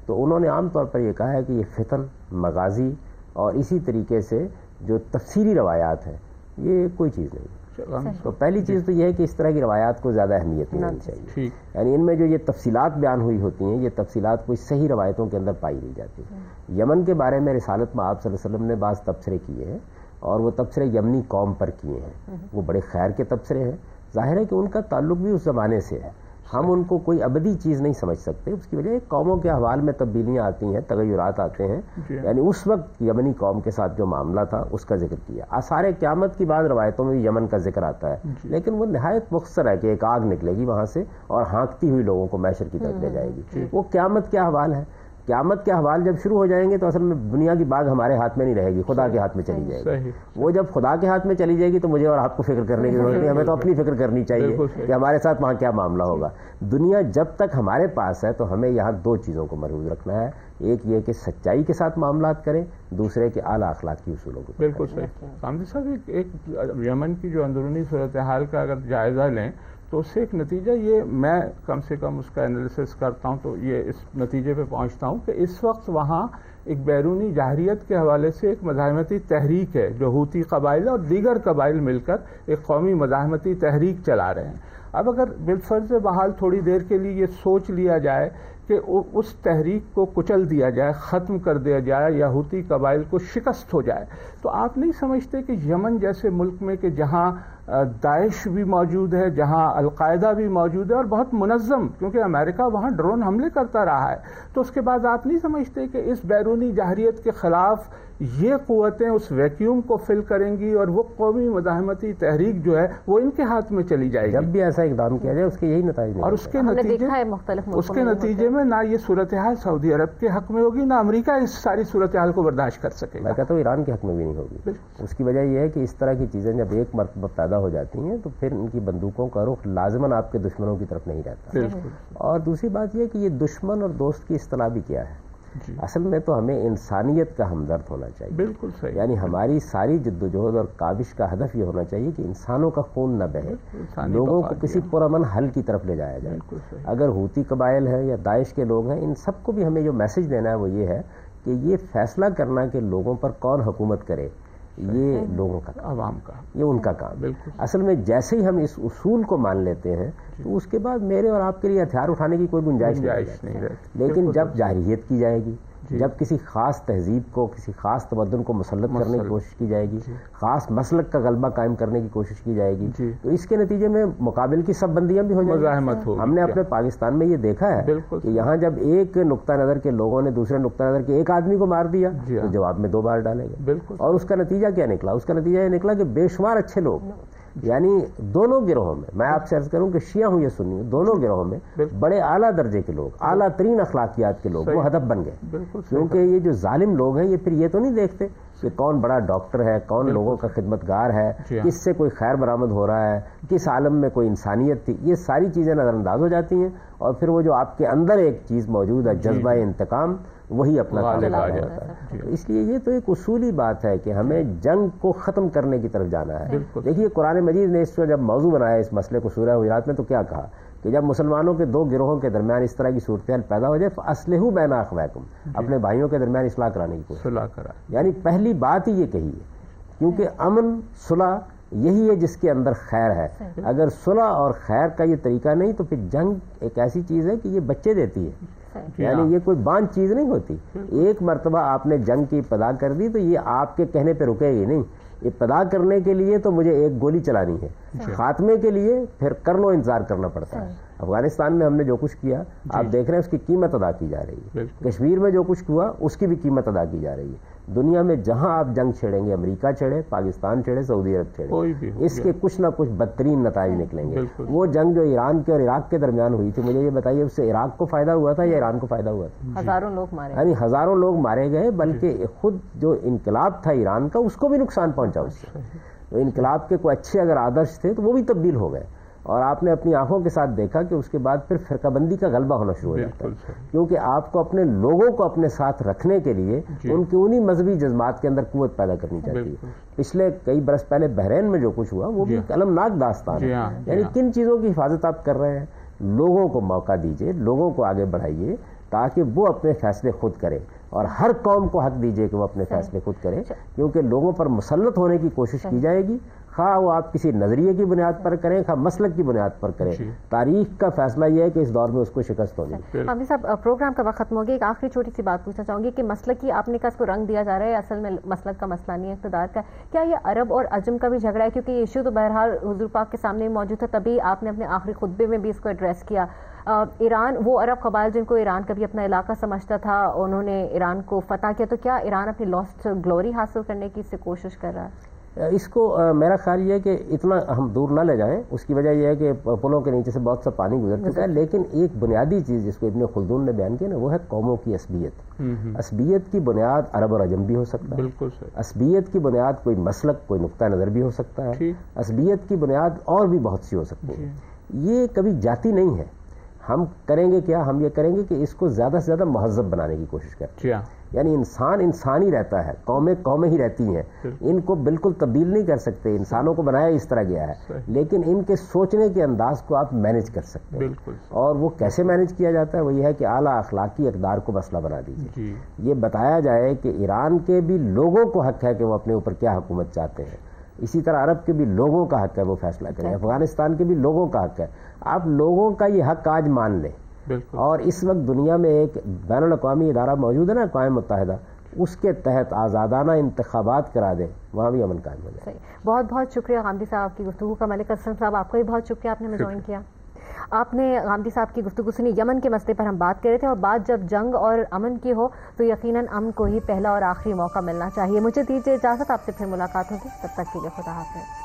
تو انہوں نے عام طور پر یہ کہا ہے کہ یہ فتن، مغازی اور اسی طریقے سے جو تفسیری روایات ہیں یہ کوئی چیز نہیں. تو پہلی چیز تو یہ ہے کہ اس طرح کی روایات کو زیادہ اہمیت نہیں دینی چاہیے. یعنی ان میں جو یہ تفصیلات بیان ہوئی ہوتی ہیں یہ تفصیلات کوئی صحیح روایتوں کے اندر پائی نہیں جاتی. یمن کے بارے میں رسالت میں آپ صلی اللہ علیہ وسلم نے بعض تبصرے کیے ہیں اور وہ تبصرے یمنی قوم پر کیے ہیں. وہ بڑے خیر کے تبصرے ہیں. ظاہر ہے کہ ان کا تعلق بھی اس زمانے سے ہے. ہم ان کو کوئی ابدی چیز نہیں سمجھ سکتے. اس کی وجہ قوموں کے احوال میں تبدیلیاں آتی ہیں، تغیرات آتے ہیں. یعنی اس وقت یمنی قوم کے ساتھ جو معاملہ تھا اس کا ذکر کیا. آثار قیامت کی بعض روایتوں میں بھی یمن کا ذکر آتا ہے، لیکن وہ نہایت مختصر ہے کہ ایک آگ نکلے گی وہاں سے اور ہانکتی ہوئی لوگوں کو محشر کی طرف لے جائے گی. وہ قیامت کے احوال ہے. قیامت کے احوال جب شروع ہو جائیں گے تو اصل میں دنیا کی باغ ہمارے ہاتھ میں نہیں رہے گی، خدا کے ہاتھ میں چلی جائے گی. وہ جب خدا کے ہاتھ میں چلی جائے گی تو مجھے اور آپ کو فکر کرنے کی ضرورت نہیں. ہمیں تو اپنی فکر کرنی چاہیے کہ ہمارے ساتھ وہاں کیا معاملہ ہوگا. دنیا جب تک ہمارے پاس ہے تو ہمیں یہاں دو چیزوں کو مربوط رکھنا ہے. ایک یہ کہ سچائی کے ساتھ معاملات کریں، دوسرے کے اعلیٰ اخلاقی اصولوں کو. بالکل صحیح. سامنے صاحب ایک یمن کی جو اندرونی صورتحال کا اگر جائزہ لیں تو اس سے ایک نتیجہ یہ میں کم سے کم اس کا انالیسس کرتا ہوں تو یہ اس نتیجے پہ پہنچتا ہوں کہ اس وقت وہاں ایک بیرونی جاہریت کے حوالے سے ایک مزاحمتی تحریک ہے جو حوثی قبائل اور دیگر قبائل مل کر ایک قومی مزاحمتی تحریک چلا رہے ہیں. اب اگر بالفرض بحال تھوڑی دیر کے لیے یہ سوچ لیا جائے کہ اس تحریک کو کچل دیا جائے، ختم کر دیا جائے یا حوثی قبائل کو شکست ہو جائے، تو آپ نہیں سمجھتے کہ یمن جیسے ملک میں کہ جہاں داعش بھی موجود ہے، جہاں القاعدہ بھی موجود ہے اور بہت منظم، کیونکہ امریکہ وہاں ڈرون حملے کرتا رہا ہے، تو اس کے بعد آپ نہیں سمجھتے کہ اس بیرونی جاہریت کے خلاف یہ قوتیں اس ویکیوم کو فل کریں گی اور وہ قومی مزاحمتی تحریک جو ہے وہ ان کے ہاتھ میں چلی جائے گی. جب بھی ایسا اقدام کیا جائے اس کے یہی نتائج اور اس کے نتیجے اس کے نتیجے میں نہ یہ صورتحال سعودی عرب کے حق میں ہوگی نہ امریکہ اس ساری صورتحال کو برداشت کر سکے گا. میں کہتا ہوں ایران کے حق میں بھی نہیں ہوگی. اس کی وجہ یہ ہے کہ اس طرح کی چیزیں جب ایک مرتبہ پیدا ہو جاتی ہیں تو پھر ان کی بندوقوں کا رخ لازماً آپ کے دشمنوں کی طرف نہیں رہتا. اور دوسری بات یہ کہ یہ دشمن اور دوست کی اصطلاح بھی کیا ہے. جی. اصل میں تو ہمیں انسانیت کا ہمدرد ہونا چاہیے. بالکل صحیح. یعنی ہماری ساری جدوجہد اور کاوش کا ہدف یہ ہونا چاہیے کہ انسانوں کا خون نہ بہے، لوگوں کو کسی پرامن حل کی طرف لے جایا جائے. اگر حوثی قبائل ہیں یا داعش کے لوگ ہیں، ان سب کو بھی ہمیں جو میسج دینا ہے وہ یہ ہے کہ یہ فیصلہ کرنا کہ لوگوں پر کون حکومت کرے یہ لوگوں کا عوام کا یہ ان کا کام. بالکل. اصل میں جیسے ہی ہم اس اصول کو مان لیتے ہیں تو اس کے بعد میرے اور آپ کے لیے ہتھیار اٹھانے کی کوئی گنجائش نہیں رہتی. لیکن جب جاہریت کی جائے گی، جب کسی خاص تہذیب کو، کسی خاص تمدن کو مسلط کرنے کی کوشش کی جائے گی، خاص مسلک کا غلبہ قائم کرنے کی کوشش کی جائے گی، تو اس کے نتیجے میں مقابل کی سب بندیاں بھی ہو جائیں گی. ہم نے اپنے پاکستان میں یہ دیکھا ہے کہ یہاں جب ایک نقطہ نظر کے لوگوں نے دوسرے نقطہ نظر کے ایک آدمی کو مار دیا تو جواب میں دو بار ڈالے گئے. اور اس کا نتیجہ کیا نکلا؟ اس کا نتیجہ یہ نکلا کہ بے شمار اچھے لوگ، یعنی دونوں گروہوں میں، میں آپ سے عرض کروں کہ شیعہ ہوں یا سنی ہوں، دونوں گروہوں میں بڑے اعلیٰ درجے کے لوگ، اعلیٰ ترین اخلاقیات کے لوگ وہ ہدف بن گئے. کیونکہ یہ جو ظالم لوگ ہیں یہ پھر یہ تو نہیں دیکھتے کہ کون بڑا ڈاکٹر ہے، کون لوگوں کا خدمتگار ہے، کس سے کوئی خیر برآمد ہو رہا ہے، کس عالم میں کوئی انسانیت تھی. یہ ساری چیزیں نظر انداز ہو جاتی ہیں اور پھر وہ جو آپ کے اندر ایک چیز موجود ہے، جذبہ انتقام، وہی اپنا کام ہوتا ہے. اس لیے یہ تو ایک اصولی بات ہے کہ ہمیں جنگ کو ختم کرنے کی طرف جانا ہے. دیکھیے قرآن مجید نے اس کو جب موضوع بنایا اس مسئلے کو سورہ حجرات میں تو کیا کہا کہ جب مسلمانوں کے دو گروہوں کے درمیان اس طرح کی صورتحال پیدا ہو جائے فَأَصْلِحُوا بَيْنَ أَخَوَيْكُمْ، اپنے بھائیوں کے درمیان اصلاح کرانے کی کوشش کرا. یعنی پہلی بات ہی یہ کہی ہے کیونکہ امن صلح یہی ہے جس کے اندر خیر ہے. اگر صلح اور خیر کا یہ طریقہ نہیں تو پھر جنگ ایک ایسی چیز ہے کہ یہ بچے دیتی ہے. یعنی یہ کوئی باندھ چیز نہیں ہوتی. ایک مرتبہ آپ نے جنگ کی ابتدا کر دی تو یہ آپ کے کہنے پہ رکے گی نہیں. ابتدا کرنے کے لیے تو مجھے ایک گولی چلانی ہے، خاتمے کے لیے پھر کر لو انتظار کرنا پڑتا ہے. افغانستان میں ہم نے جو کچھ کیا آپ دیکھ رہے ہیں اس کی قیمت ادا کی جا رہی ہے. کشمیر میں جو کچھ ہوا اس کی بھی قیمت ادا کی جا رہی ہے. دنیا میں جہاں آپ جنگ چھیڑیں گے، امریکہ چھیڑے، پاکستان چھیڑے، سعودی عرب چھیڑے، اس کے کچھ نہ کچھ بدترین نتائج نکلیں گے. وہ جنگ جو ایران کے اور عراق کے درمیان ہوئی تھی، مجھے یہ بتائیے اس سے عراق کو فائدہ ہوا تھا یا ایران کو فائدہ ہوا تھا؟ ہزاروں لوگ مارے، یعنی ہزاروں لوگ مارے گئے، بلکہ خود جو انقلاب تھا ایران کا اس کو بھی نقصان پہنچا. اس سے تو انقلاب کے کوئی اچھے اگر آدرش تھے تو وہ بھی تبدیل ہو گئے. اور آپ نے اپنی آنکھوں کے ساتھ دیکھا کہ اس کے بعد پھر فرقہ بندی کا غلبہ ہونا شروع ہو جاتا ہے. کیونکہ آپ کو اپنے لوگوں کو اپنے ساتھ رکھنے کے لیے ان کے انہی مذہبی جذبات کے اندر قوت پیدا کرنی چاہیے. پچھلے کئی برس پہلے بحرین میں جو کچھ ہوا وہ بھی ایک المناک داستان ہے. یعنی کن چیزوں کی حفاظت آپ کر رہے ہیں؟ لوگوں کو موقع دیجیے، لوگوں کو آگے بڑھائیے تاکہ وہ اپنے فیصلے خود کرے، اور ہر قوم کو حق دیجیے کہ وہ اپنے فیصلے خود کرے، کیونکہ لوگوں پر مسلط ہونے کی کوشش کی جائے گی، خواہ وہ آپ کسی نظریے کی بنیاد پر کریں، خواہ مسلک کی بنیاد پر کریں، تاریخ کا فیصلہ یہ ہے کہ اس دور میں اس کو شکست ہونی ہے۔ حامدی صاحب، پروگرام کا وقت ختم ہو گیا، ایک آخری چھوٹی سی بات پوچھنا چاہوں گی کہ مسلک کی آپ نے کہا اس کو رنگ دیا جا رہا ہے، اصل میں مسلک کا مسئلہ نہیں ہے، اقتدار کا، کیا یہ عرب اور عجم کا بھی جھگڑا ہے؟ کیونکہ یہ ایشو تو بہرحال حضور پاک کے سامنے موجود ہے، تبھی آپ نے اپنے آخری خطبے میں بھی اس کو ایڈریس کیا۔ ایران، وہ عرب قبائل جن کو ایران کبھی اپنا علاقہ سمجھتا تھا، انہوں نے ایران کو فتح کیا، تو کیا ایران اپنی لاسٹ گلوری حاصل کرنے کی اس سے کوشش کر رہا ہے؟ اس کو میرا خیال یہ ہے کہ اتنا ہم دور نہ لے جائیں، اس کی وجہ یہ ہے کہ پلوں کے نیچے سے بہت سا پانی گزر چکا ہے، لیکن ایک بنیادی چیز جس کو ابن خلدون نے بیان کی نا، وہ ہے قوموں کی عصبیت۔ عصبیت کی بنیاد عرب اور عجم بھی ہو سکتا ہے، بالکل صحیح۔ عصبیت کی بنیاد کوئی مسلک، کوئی نقطہ نظر بھی ہو سکتا ہے، عصبیت کی بنیاد اور بھی بہت سی ہو سکتی ہے، یہ کبھی جاتی نہیں ہے۔ ہم کریں گے کیا؟ ہم یہ کریں گے کہ اس کو زیادہ سے زیادہ مہذب بنانے کی کوشش کریں، یعنی انسان انسان ہی رہتا ہے، قومیں قومیں ہی رہتی ہیں، ان کو بالکل تبدیل نہیں کر سکتے، انسانوں کو بنایا اس طرح گیا ہے، لیکن ان کے سوچنے کے انداز کو آپ مینج کر سکتے ہیں، اور وہ کیسے مینج کیا جاتا ہے؟ وہ یہ ہے کہ اعلیٰ اخلاقی اقدار کو مسئلہ بنا دیجیے، یہ بتایا جائے کہ ایران کے بھی لوگوں کو حق ہے کہ وہ اپنے اوپر کیا حکومت چاہتے ہیں، اسی طرح عرب کے بھی لوگوں کا حق ہے وہ فیصلہ کریں، افغانستان کے بھی لوگوں کا حق ہے، آپ لوگوں کا یہ حق آج مان لیں۔ اور اس وقت دنیا میں ایک بین الاقوامی ادارہ موجود ہے نا، اقوام متحدہ، اس کے تحت آزادانہ انتخابات کرا دیں، وہاں بھی امن قائم ہو جائے۔ بہت بہت شکریہ غامدی صاحب آپ کی گفتگو کا۔ ملک اسلم صاحب، آپ کو بھی بہت شکریہ، آپ نے ہمیں جوائن کیا۔ آپ نے غامدی صاحب کی گفتگو سنی، یمن کے مسئلے پر ہم بات کر رہے تھے، اور بات جب جنگ اور امن کی ہو تو یقیناً امن کو ہی پہلا اور آخری موقع ملنا چاہیے۔ مجھے دیجیے اجازت، آپ سے پھر ملاقات ہوگی، تب تک کے لیے خدا حافظ۔